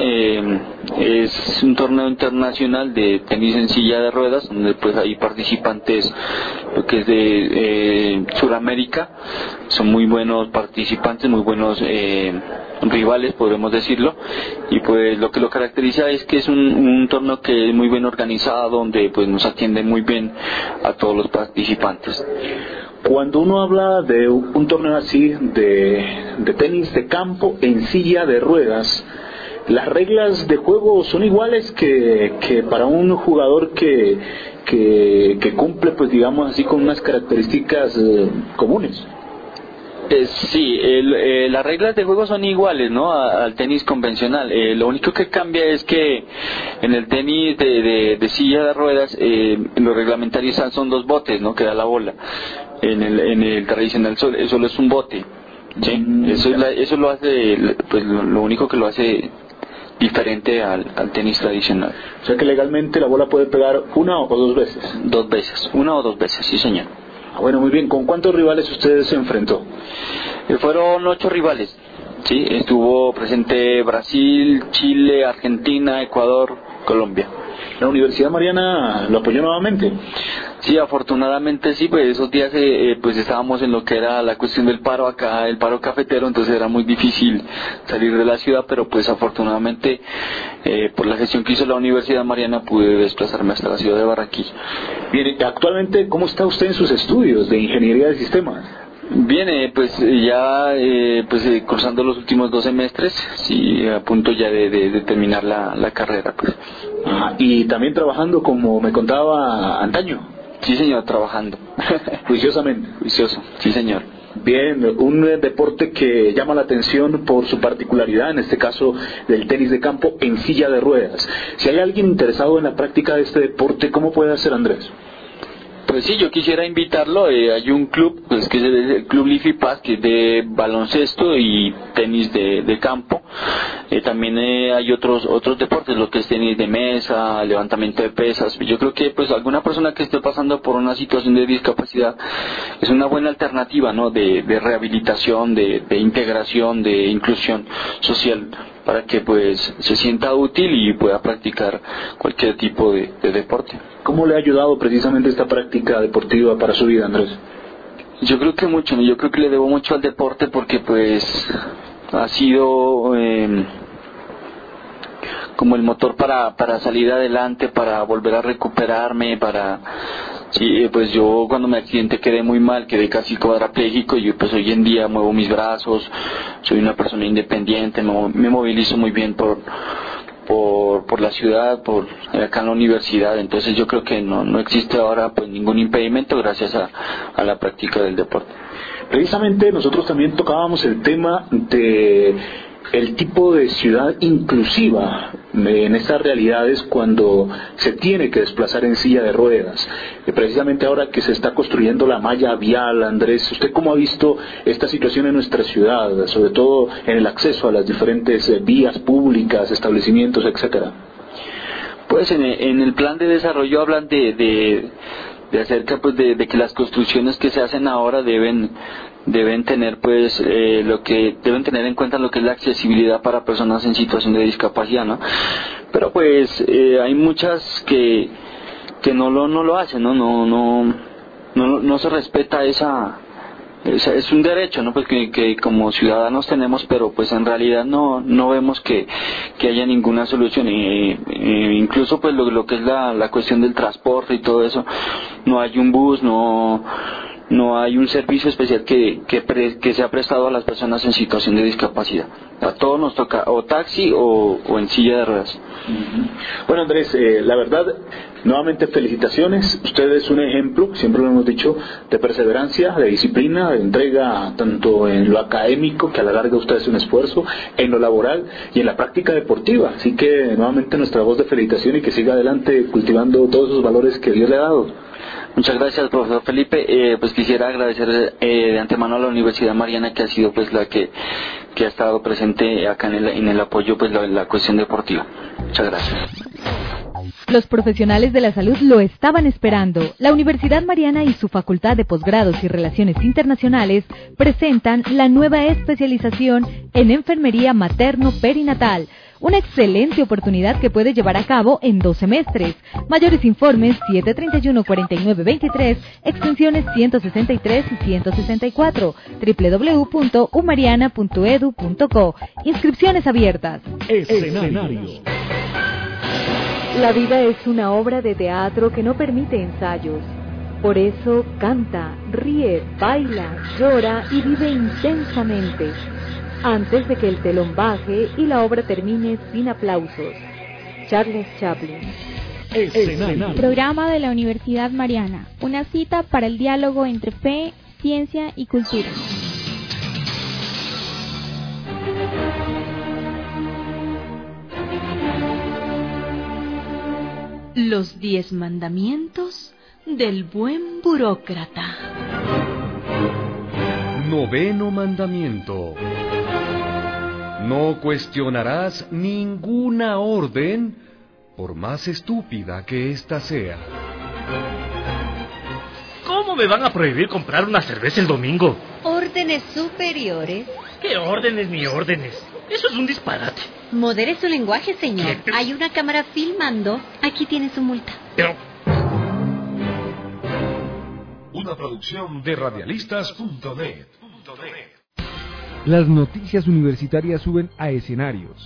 es un torneo internacional de tenis en silla de ruedas, donde pues hay participantes, lo que es de Sudamérica, son muy buenos participantes, muy buenos rivales, podemos decirlo, y pues lo que lo caracteriza es que es un torneo que es muy bien organizado, donde pues nos atienden muy bien a todos los participantes. Cuando uno habla de un torneo así de tenis de campo en silla de ruedas, las reglas de juego son iguales que para un jugador que cumple, pues digamos así, con unas características comunes. Sí, las reglas de juego son iguales, ¿no? Al tenis convencional. Lo único que cambia es que en el tenis de silla de ruedas, los reglamentarios son 2 botes, ¿no? Que da la bola. En el tradicional solo es un bote. ¿Sí? Eso lo hace, pues lo único que lo hace diferente al tenis tradicional. O sea que legalmente la bola puede pegar 1 o 2 veces. 2 veces, 1 o 2 veces, sí señor. Bueno, muy bien. ¿Con cuántos rivales usted se enfrentó? Fueron 8 rivales. Sí, estuvo presente Brasil, Chile, Argentina, Ecuador, Colombia. ¿La Universidad Mariana lo apoyó nuevamente? Sí, afortunadamente sí, pues esos días pues estábamos en lo que era la cuestión del paro acá, el paro cafetero, entonces era muy difícil salir de la ciudad, pero pues afortunadamente por la gestión que hizo la Universidad Mariana pude desplazarme hasta la ciudad de Barranquilla. Bien, actualmente, ¿cómo está usted en sus estudios de Ingeniería de Sistemas? Bien, pues ya cursando los últimos 2 semestres, sí, a punto ya de terminar la carrera, pues. Y también trabajando como me contaba antaño. Sí, señor, trabajando. Juiciosamente. Juicioso, sí, señor. Bien, un deporte que llama la atención por su particularidad, en este caso del tenis de campo en silla de ruedas. Si hay alguien interesado en la práctica de este deporte, ¿cómo puede hacer, Andrés? Pues sí, yo quisiera invitarlo. Hay un club, pues que es el Club Leafy Pass, que es de baloncesto y tenis de campo. También hay otros deportes, lo que es tenis de mesa, levantamiento de pesas. Yo creo que pues alguna persona que esté pasando por una situación de discapacidad es una buena alternativa, ¿no? De rehabilitación, de integración, de inclusión social, para que pues se sienta útil y pueda practicar cualquier tipo de deporte. ¿Cómo le ha ayudado precisamente esta práctica deportiva para su vida, Andrés? Yo creo que mucho, ¿no? Yo creo que le debo mucho al deporte porque pues ha sido como el motor para salir adelante, para volver a recuperarme, sí, pues yo cuando me accidenté quedé muy mal, quedé casi cuadrapléjico y pues hoy en día muevo mis brazos, soy una persona independiente, me movilizo muy bien por la ciudad, acá en la universidad, entonces yo creo que no existe ahora pues ningún impedimento gracias a la práctica del deporte. Precisamente nosotros también tocábamos el tema de el tipo de ciudad inclusiva en estas realidades cuando se tiene que desplazar en silla de ruedas. Precisamente ahora que se está construyendo la malla vial, Andrés, ¿usted cómo ha visto esta situación en nuestra ciudad, sobre todo en el acceso a las diferentes vías públicas, establecimientos, etcétera? Pues en el plan de desarrollo hablan de acerca pues de que las construcciones que se hacen ahora deben tener pues deben tener en cuenta lo que es la accesibilidad para personas en situación de discapacidad, ¿no? Pero pues hay muchas que no lo hacen, no se respeta esa es un derecho, ¿no? Pues que como ciudadanos tenemos, pero pues en realidad no vemos que haya ninguna solución. Incluso pues lo que es la cuestión del transporte y todo eso, no hay un bus, no hay un servicio especial que sea prestado a las personas en situación de discapacidad. A todos nos toca o taxi o en silla de ruedas. Bueno, Andrés, la verdad, nuevamente felicitaciones. Usted es un ejemplo, siempre lo hemos dicho, de perseverancia, de disciplina, de entrega tanto en lo académico, que a la larga usted hace un esfuerzo, en lo laboral y en la práctica deportiva. Así que nuevamente nuestra voz de felicitación y que siga adelante cultivando todos esos valores que Dios le ha dado. Muchas gracias, profesor Felipe. Pues quisiera agradecer de antemano a la Universidad Mariana, que ha sido pues la que ha estado presente acá en el apoyo pues la cuestión deportiva. Muchas gracias. Los profesionales de la salud lo estaban esperando. La Universidad Mariana y su Facultad de Posgrados y Relaciones Internacionales presentan la nueva especialización en Enfermería Materno-Perinatal. Una excelente oportunidad que puede llevar a cabo en 2 semestres. Mayores informes 731-4923, extensiones 163 y 164, www.umariana.edu.co. Inscripciones abiertas. Escenario. La vida es una obra de teatro que no permite ensayos. Por eso canta, ríe, baila, llora y vive intensamente, antes de que el telón baje y la obra termine sin aplausos. Charles Chaplin. Escenario. Programa de la Universidad Mariana. Una cita para el diálogo entre fe, ciencia y cultura. Los 10 mandamientos del buen burócrata. 9º mandamiento. No cuestionarás ninguna orden, por más estúpida que ésta sea. ¿Cómo me van a prohibir comprar una cerveza el domingo? Órdenes superiores ¿Qué órdenes ni órdenes? Eso es un disparate. Modere su lenguaje, señor. Hay una cámara filmando. Aquí tiene su multa. Pero... Una producción de radialistas.net. Las noticias universitarias suben a escenarios.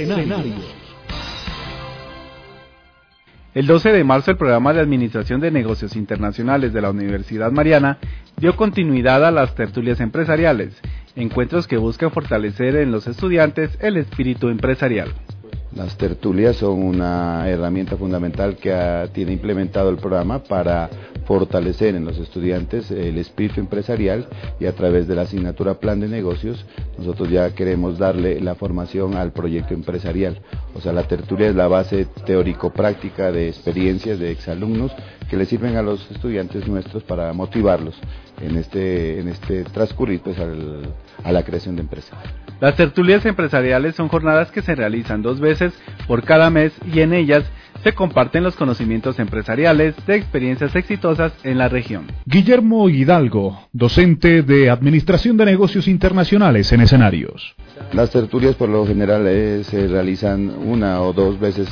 El 12 de marzo el programa de Administración de Negocios Internacionales de la Universidad Mariana dio continuidad a las tertulias empresariales, encuentros que buscan fortalecer en los estudiantes el espíritu empresarial. Las tertulias son una herramienta fundamental que tiene implementado el programa para fortalecer en los estudiantes el espíritu empresarial, y a través de la asignatura Plan de Negocios nosotros ya queremos darle la formación al proyecto empresarial. O sea, la tertulia es la base teórico-práctica de experiencias de exalumnos que le sirven a los estudiantes nuestros para motivarlos en este transcurrir pues, a la creación de empresas. Las tertulias empresariales son jornadas que se realizan 2 veces por cada mes, y en ellas se comparten los conocimientos empresariales de experiencias exitosas en la región. Guillermo Hidalgo, docente de Administración de Negocios Internacionales en Escenarios. Las tertulias por lo general se realizan 1 o 2 veces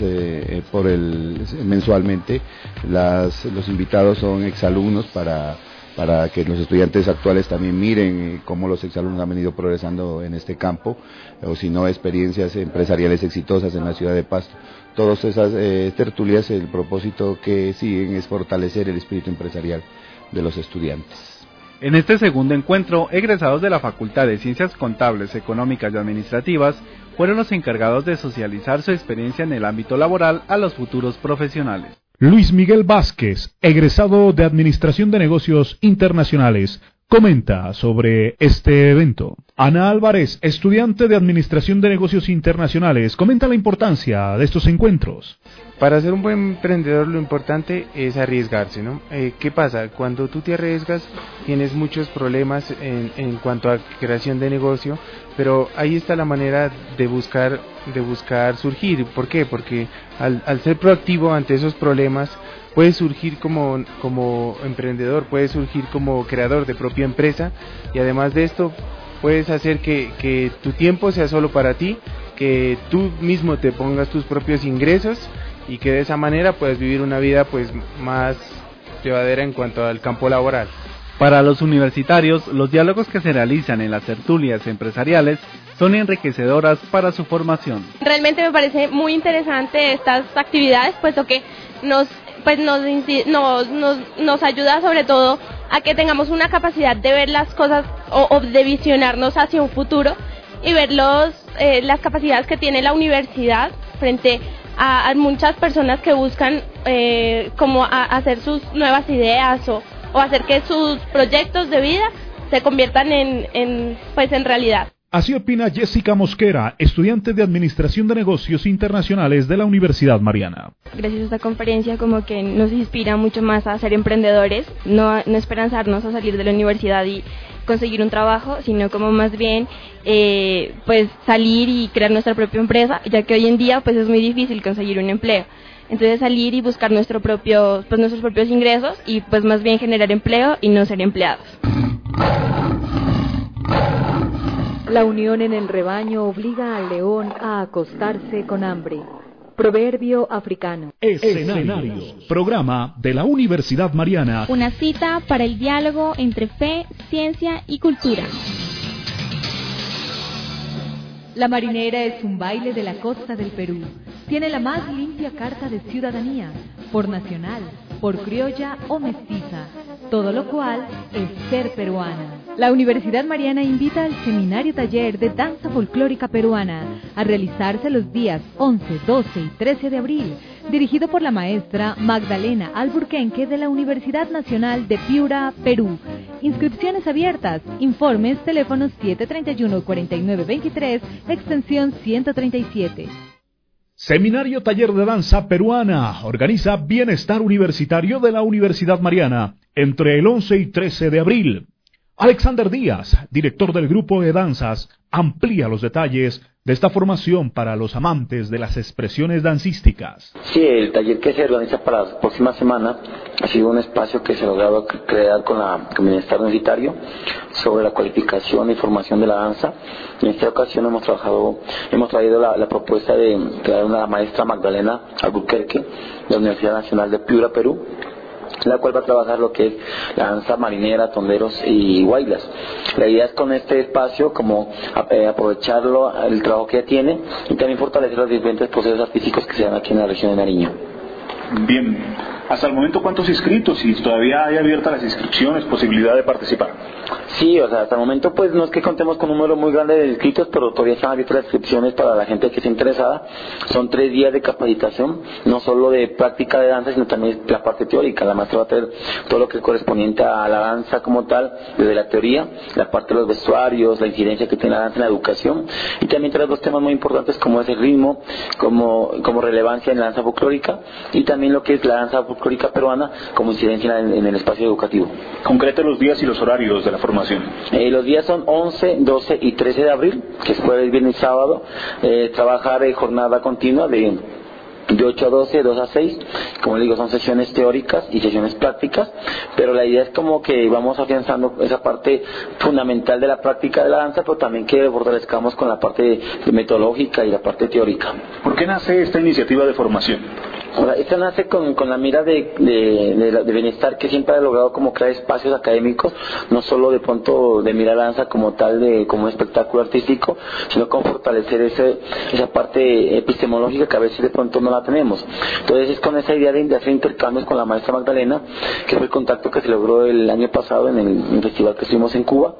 mensualmente. Los invitados son exalumnos para que los estudiantes actuales también miren cómo los exalumnos han venido progresando en este campo, o si no, experiencias empresariales exitosas en la ciudad de Pasto. Todas esas tertulias, el propósito que siguen es fortalecer el espíritu empresarial de los estudiantes. En este segundo encuentro, egresados de la Facultad de Ciencias Contables, Económicas y Administrativas fueron los encargados de socializar su experiencia en el ámbito laboral a los futuros profesionales. Luis Miguel Vázquez, egresado de Administración de Negocios Internacionales, comenta sobre este evento. Ana Álvarez, estudiante de Administración de Negocios Internacionales, comenta la importancia de estos encuentros. Para ser un buen emprendedor lo importante es arriesgarse, ¿no? ¿Qué pasa? Cuando tú te arriesgas tienes muchos problemas en cuanto a creación de negocio, pero ahí está la manera de buscar surgir. ¿Por qué? Porque al ser proactivo ante esos problemas, puedes surgir como emprendedor, puedes surgir como creador de propia empresa, y además de esto puedes hacer que tu tiempo sea solo para ti, que tú mismo te pongas tus propios ingresos, y que de esa manera puedas vivir una vida pues más llevadera en cuanto al campo laboral. Para los universitarios, los diálogos que se realizan en las tertulias empresariales son enriquecedoras para su formación. Realmente me parece muy interesante estas actividades, puesto que nos ayuda sobre todo a que tengamos una capacidad de ver las cosas o de visionarnos hacia un futuro, y ver las capacidades que tiene la universidad frente a muchas personas que buscan como hacer sus nuevas ideas o hacer que sus proyectos de vida se conviertan en realidad. Así opina Jessica Mosquera, estudiante de Administración de Negocios Internacionales de la Universidad Mariana. Gracias a esta conferencia como que nos inspira mucho más a ser emprendedores, no esperanzarnos a salir de la universidad y conseguir un trabajo, sino como más bien pues salir y crear nuestra propia empresa, ya que hoy en día pues es muy difícil conseguir un empleo. Entonces salir y buscar nuestros propios ingresos, y pues más bien generar empleo y no ser empleados. La unión en el rebaño obliga al león a acostarse con hambre. Proverbio africano. Escenarios. Programa de la Universidad Mariana. Una cita para el diálogo entre fe, ciencia y cultura. La Marinera es un baile de la costa del Perú. Tiene la más limpia carta de ciudadanía, por nacional, por criolla o mestiza, todo lo cual es ser peruana. La Universidad Mariana invita al Seminario Taller de Danza Folclórica Peruana a realizarse los días 11, 12 y 13 de abril, dirigido por la maestra Magdalena Alburquenque de la Universidad Nacional de Piura, Perú. Inscripciones abiertas, informes, teléfonos 731-4923, extensión 137. Seminario Taller de Danza Peruana organiza Bienestar Universitario de la Universidad Mariana entre el 11 y 13 de abril. Alexander Díaz, director del grupo de danzas, amplía los detalles de esta formación para los amantes de las expresiones dancísticas. Sí, el taller que se organiza para la próxima semana ha sido un espacio que se ha logrado crear con el Bienestar Universitario sobre la cualificación y formación de la danza. En esta ocasión hemos traído la propuesta de traer una maestra Magdalena Albuquerque de la Universidad Nacional de Piura, Perú, la cual va a trabajar lo que es la danza marinera, tonderos y guaylas. La idea es con este espacio como aprovecharlo, el trabajo que ya tiene, y también fortalecer los diferentes procesos artísticos que se dan aquí en la región de Nariño. Bien, hasta el momento ¿cuántos inscritos? Y todavía hay abiertas las inscripciones, posibilidad de participar. Sí, o sea, hasta el momento pues no es que contemos con un número muy grande de inscritos, pero todavía están abiertas las inscripciones para la gente que esté interesada. Son 3 días de capacitación, no solo de práctica de danza, sino también la parte teórica. La maestra va a tener todo lo que es correspondiente a la danza como tal, desde la teoría, la parte de los vestuarios, la incidencia que tiene la danza en la educación, y también trae 2 temas muy importantes como es el ritmo, como relevancia en la danza folclórica, y también lo que es la danza folclórica peruana como incidencia en el espacio educativo. Concrete los días y los horarios de la formación. Los días son 11, 12 y 13 de abril, que es jueves, viernes y sábado. Trabajar jornada continua de 8 a 12, 2 a 6, como les digo, son sesiones teóricas y sesiones prácticas, pero la idea es como que vamos afianzando esa parte fundamental de la práctica de la danza, pero también que fortalezcamos con la parte metodológica y la parte teórica. ¿Por qué nace esta iniciativa de formación? Ahora, esta nace con la mira de bienestar, que siempre ha logrado como crear espacios académicos, no solo de pronto de mirar la danza como tal, como un espectáculo artístico, sino como fortalecer esa parte epistemológica que a veces de pronto no la tenemos. Entonces es con esa idea de hacer intercambios con la maestra Magdalena, que fue el contacto que se logró el año pasado en el festival que estuvimos en Cuba.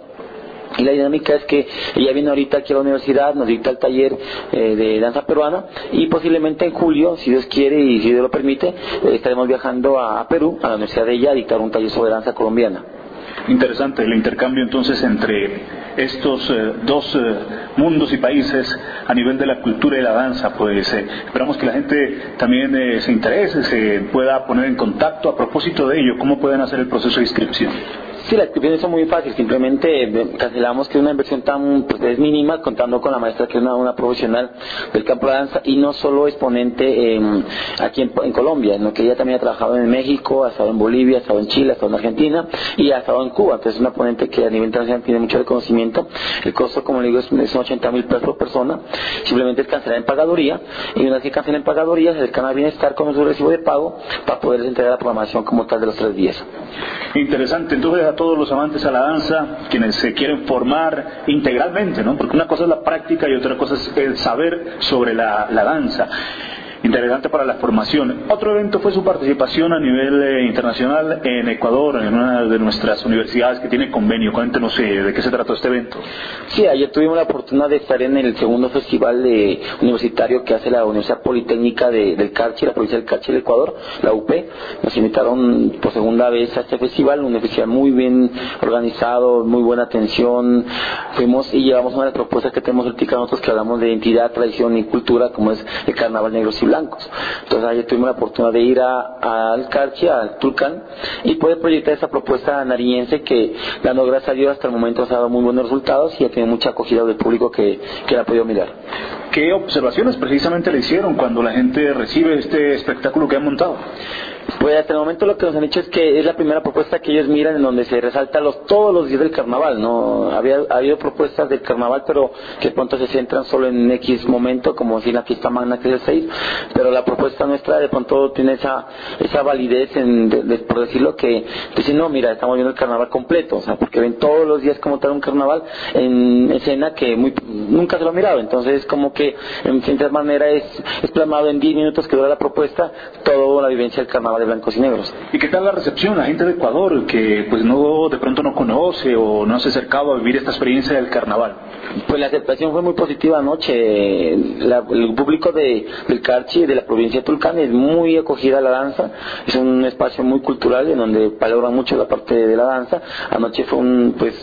Y la dinámica es que ella viene ahorita aquí a la universidad, nos dicta el taller de danza peruana, y posiblemente en julio, si Dios quiere y si Dios lo permite, estaremos viajando a Perú, a la universidad de ella, a dictar un taller sobre danza colombiana. Interesante el intercambio entonces entre estos 2 mundos y países a nivel de la cultura y la danza. Pues esperamos que la gente también se interese, se pueda poner en contacto. A propósito de ello, ¿cómo pueden hacer el proceso de inscripción? Sí, la inscripción es muy fácil, simplemente cancelamos que es una inversión es mínima, contando con la maestra que es una profesional del campo de danza y no solo exponente aquí en Colombia, sino que ella también ha trabajado en México, ha estado en Bolivia, ha estado en Chile, ha estado en Argentina y ha estado en Cuba. Entonces es una ponente que a nivel internacional tiene mucho reconocimiento. El costo, como le digo, es 80,000 pesos por persona. Simplemente es cancelar en pagaduría, y una vez que cancela en pagaduría se acercan al bienestar con su recibo de pago para poder entregar la programación como tal de los 3 días. Interesante. Entonces, a todos los amantes a la danza, quienes se quieren formar integralmente, ¿no? Porque una cosa es la práctica y otra cosa es el saber sobre la danza. Interesante para la formación. Otro evento fue su participación a nivel internacional en Ecuador, en una de nuestras universidades que tiene convenio. Cuéntenos de qué se trató este evento. Sí, ayer tuvimos la oportunidad de estar en el segundo festival universitario que hace la Universidad Politécnica del Carchi, la provincia del Carchi del Ecuador, la UP. Nos invitaron por segunda vez a este festival, un festival muy bien organizado, muy buena atención. Fuimos y llevamos una de las propuestas que tenemos ahorita nosotros, que hablamos de identidad, tradición y cultura, como es el carnaval negros y blancos. Entonces ayer tuvimos la oportunidad de ir al Carchi, al Tulcán, y poder proyectar esa propuesta nariñense que, dando gracias a Dios, hasta el momento ha dado muy buenos resultados y ha tenido mucha acogida del público que la ha podido mirar. ¿Qué observaciones precisamente le hicieron cuando la gente recibe este espectáculo que han montado? Pues hasta el momento lo que nos han dicho es que es la primera propuesta que ellos miran en donde se resalta todos los días del carnaval, ¿no? Ha habido propuestas del carnaval, pero que de pronto se centran solo en X momento, como si la fiesta magna que es el 6, pero la propuesta nuestra de pronto tiene esa validez por decirlo, que dicen, no, mira, estamos viendo el carnaval completo, o sea, porque ven todos los días como tal un carnaval en escena que nunca se lo han mirado. Entonces como que en cierta manera es plasmado en 10 minutos que dura la propuesta toda la vivencia del carnaval de blancos y negros. ¿Y qué tal la recepción? La gente de Ecuador que pues de pronto no conoce o no se ha acercado a vivir esta experiencia del carnaval. Pues la aceptación fue muy positiva anoche. El público del Carchi, de la provincia de Tulcán, es muy acogida a la danza. Es un espacio muy cultural en donde valoran mucho la parte de la danza. Anoche fue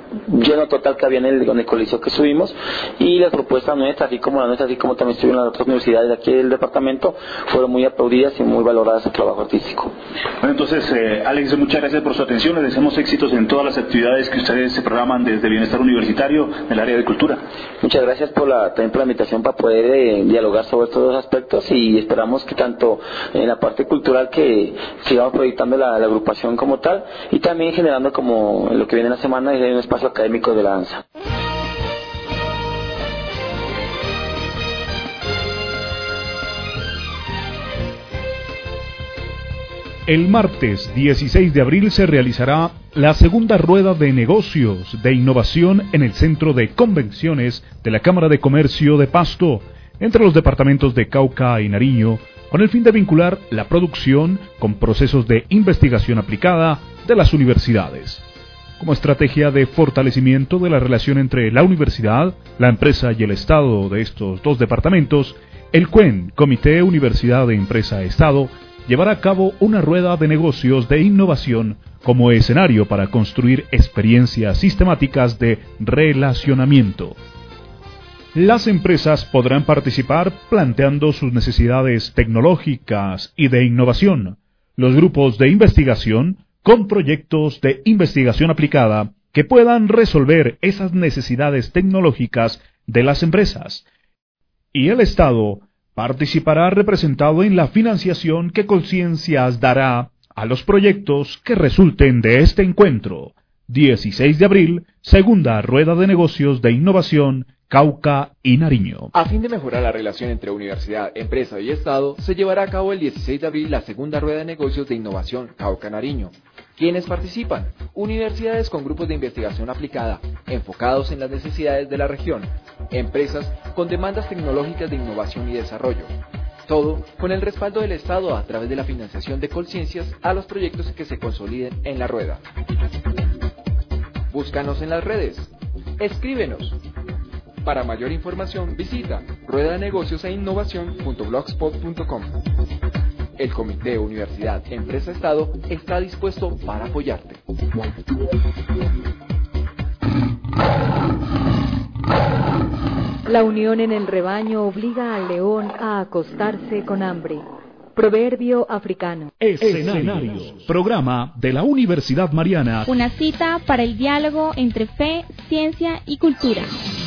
lleno total que había en el coliseo que subimos, y las propuestas nuestras, así como también estuvieron las otras universidades de aquí del departamento, fueron muy aplaudidas y muy valoradas el trabajo artístico. Bueno, entonces, Alex, muchas gracias por su atención. Les deseamos éxitos en todas las actividades que ustedes se programan desde Bienestar Universitario en el área de cultura. Muchas gracias también por la invitación para poder dialogar sobre estos dos aspectos, y esperamos que tanto en la parte cultural que sigamos proyectando la agrupación como tal, y también generando como lo que viene en la semana es un espacio académico de la danza. El martes 16 de abril se realizará la segunda rueda de negocios de innovación en el Centro de Convenciones de la Cámara de Comercio de Pasto, entre los departamentos de Cauca y Nariño, con el fin de vincular la producción con procesos de investigación aplicada de las universidades. Como estrategia de fortalecimiento de la relación entre la universidad, la empresa y el Estado de estos dos departamentos, el CUEN, Comité Universidad de Empresa Estado, llevará a cabo una rueda de negocios de innovación como escenario para construir experiencias sistemáticas de relacionamiento. Las empresas podrán participar planteando sus necesidades tecnológicas y de innovación. Los grupos de investigación con proyectos de investigación aplicada que puedan resolver esas necesidades tecnológicas de las empresas. Y el Estado participará representado en la financiación que Colciencias dará a los proyectos que resulten de este encuentro. 16 de abril, segunda rueda de negocios de innovación, Cauca y Nariño. A fin de mejorar la relación entre universidad, empresa y Estado, se llevará a cabo el 16 de abril la segunda rueda de negocios de innovación, Cauca-Nariño. ¿Quiénes participan? Universidades con grupos de investigación aplicada, enfocados en las necesidades de la región, empresas con demandas tecnológicas de innovación y desarrollo. Todo con el respaldo del Estado a través de la financiación de Colciencias a los proyectos que se consoliden en la rueda. Búscanos en las redes. Escríbenos. Para mayor información visita ruedanegocioseinnovacion.blogspot.com. El Comité Universidad Empresa Estado está dispuesto para apoyarte. La unión en el rebaño obliga al león a acostarse con hambre. Proverbio africano. Escenarios. Programa de la Universidad Mariana. Una cita para el diálogo entre fe, ciencia y cultura.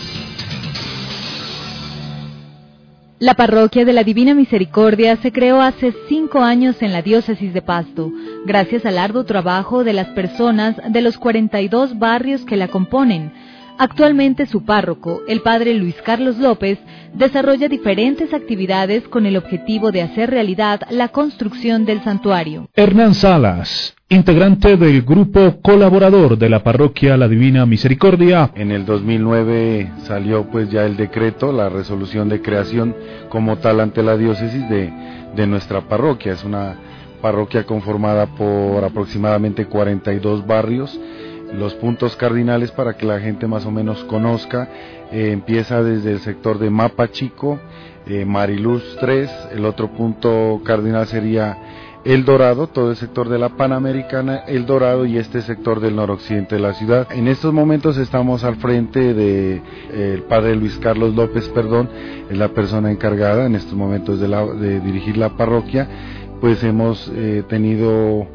La Parroquia de la Divina Misericordia se creó hace 5 años en la diócesis de Pasto, gracias al arduo trabajo de las personas de los 42 barrios que la componen. Actualmente su párroco, el padre Luis Carlos López, desarrolla diferentes actividades con el objetivo de hacer realidad la construcción del santuario. Hernán Salas, integrante del grupo colaborador de la Parroquia La Divina Misericordia. En el 2009 salió pues ya el decreto, la resolución de creación como tal ante la diócesis de nuestra parroquia. Es una parroquia conformada por aproximadamente 42 barrios. Los puntos cardinales para que la gente más o menos conozca, empieza desde el sector de Mapa Chico, Mariluz 3, el otro punto cardinal sería El Dorado, todo el sector de la Panamericana, El Dorado y este sector del noroccidente de la ciudad. En estos momentos estamos al frente de el padre Luis Carlos López, es la persona encargada en estos momentos de dirigir la parroquia. Pues hemos tenido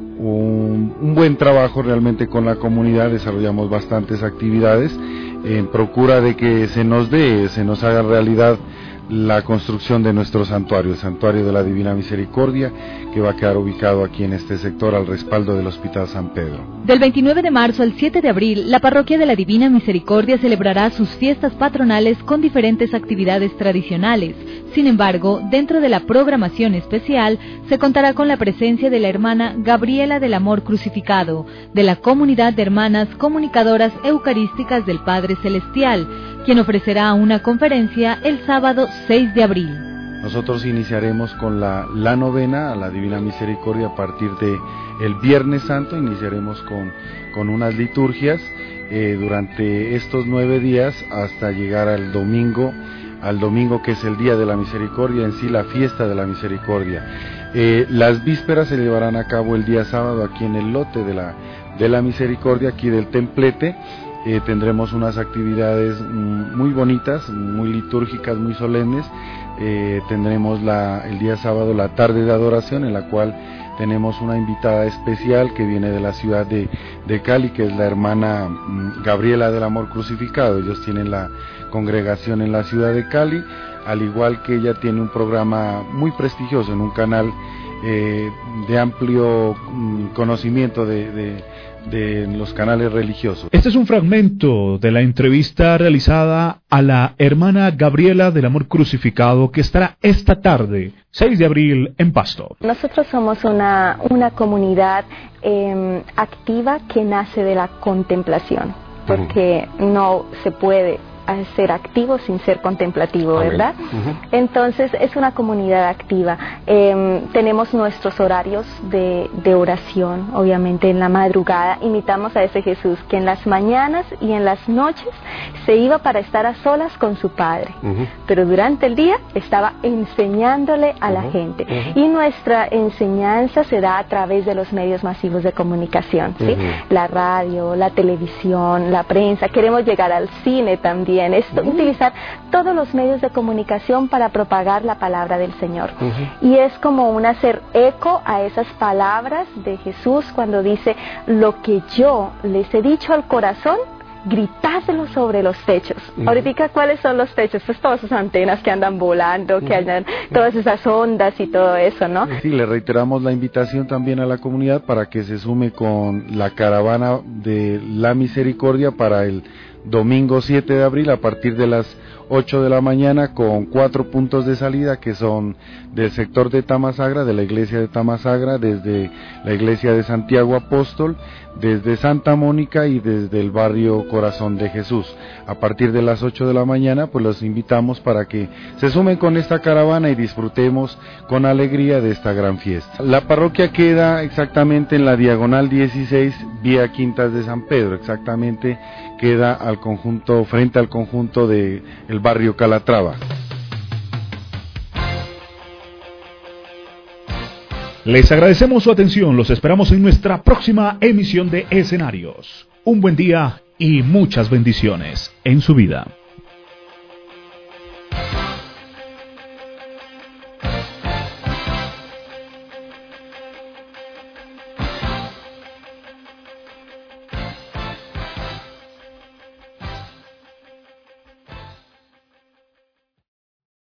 un buen trabajo realmente con la comunidad, desarrollamos bastantes actividades en procura de que se nos haga realidad la construcción de nuestro santuario, el Santuario de la Divina Misericordia, que va a quedar ubicado aquí en este sector al respaldo del Hospital San Pedro. Del 29 de marzo al 7 de abril, la Parroquia de la Divina Misericordia celebrará sus fiestas patronales con diferentes actividades tradicionales. Sin embargo, dentro de la programación especial, se contará con la presencia de la hermana Gabriela del Amor Crucificado, de la Comunidad de Hermanas Comunicadoras Eucarísticas del Padre Celestial, quien ofrecerá una conferencia el sábado 6 de abril. Nosotros iniciaremos con la novena a la Divina Misericordia a partir de el Viernes Santo. Iniciaremos con unas liturgias durante estos 9 días hasta llegar al domingo que es el Día de la Misericordia, en sí la fiesta de la Misericordia. Las vísperas se llevarán a cabo el día sábado aquí en el lote de la Misericordia, aquí del templete, tendremos unas actividades muy bonitas, muy litúrgicas, muy solemnes. Tendremos el día sábado la tarde de adoración, en la cual tenemos una invitada especial que viene de la ciudad de Cali, que es la hermana Gabriela del Amor Crucificado. Ellos tienen la congregación en la ciudad de Cali, al igual que ella tiene un programa muy prestigioso en un canal de amplio conocimiento de los canales religiosos. Este es un fragmento de la entrevista realizada a la hermana Gabriela del Amor Crucificado, que estará esta tarde, 6 de abril, en Pasto. Nosotros somos una comunidad activa que nace de la contemplación, porque no se puede ser activo sin ser contemplativo, ¿verdad? Entonces es una comunidad activa. Tenemos nuestros horarios de oración, obviamente en la madrugada. Imitamos a ese Jesús que en las mañanas y en las noches se iba para estar a solas con su Padre, pero durante el día estaba enseñándole a la gente. Y nuestra enseñanza se da a través de los medios masivos de comunicación, ¿sí? La radio, la televisión, la prensa. Queremos llegar al cine también. Es utilizar todos los medios de comunicación para propagar la palabra del Señor. Y es como un hacer eco a esas palabras de Jesús cuando dice: lo que yo les he dicho al corazón, gritáselo sobre los techos. Ahorita, ¿cuáles son los techos? Pues todas esas antenas que andan volando, que andan todas esas ondas y todo eso, ¿no? Sí, le reiteramos la invitación también a la comunidad para que se sume con la caravana de la misericordia para el domingo 7 de abril a partir de las 8 de la mañana, con 4 puntos de salida que son del sector de Tamasagra, de la iglesia de Tamasagra, desde la iglesia de Santiago Apóstol, desde Santa Mónica y desde el barrio Corazón de Jesús. A partir de las 8 de la mañana, pues los invitamos para que se sumen con esta caravana y disfrutemos con alegría de esta gran fiesta. La parroquia queda exactamente en la diagonal 16, vía Quintas de San Pedro, exactamente queda frente al conjunto de el barrio Calatrava. Les agradecemos su atención, los esperamos en nuestra próxima emisión de Escenarios. Un buen día y muchas bendiciones en su vida.